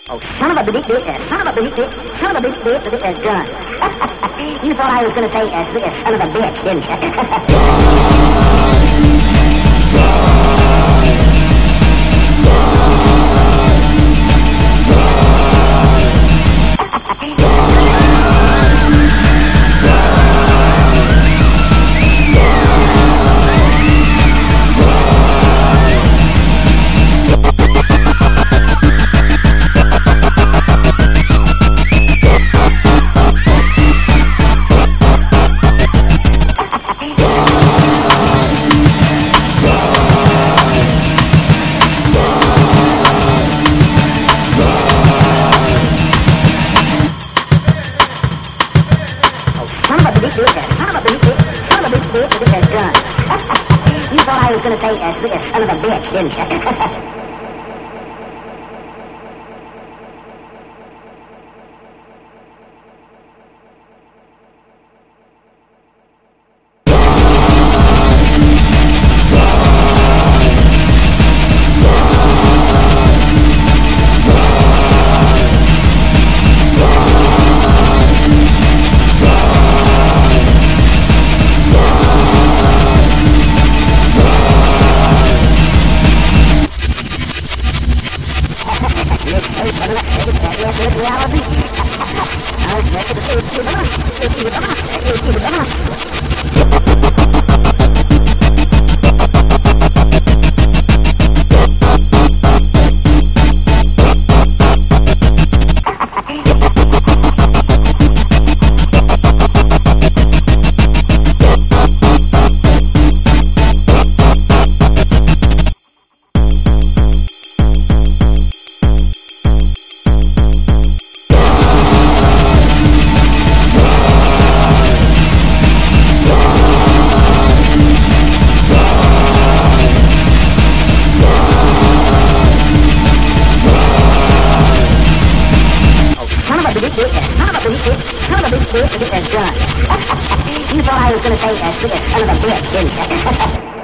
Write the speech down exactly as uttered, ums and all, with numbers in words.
Oh, son of a bitch, bitch, son of a bitch, bitch, son of a bitch, bitch, with this gun. You thought I was gonna say uh, son of a bitch, didn't Son of a bitch, bitch, son of a bitch, bitch, son of a bitch, bitch, with this gun. You thought I was gonna say uh, son of a bitch, didn't you? You thought I was gonna say uh, son of a bitch, didn't you?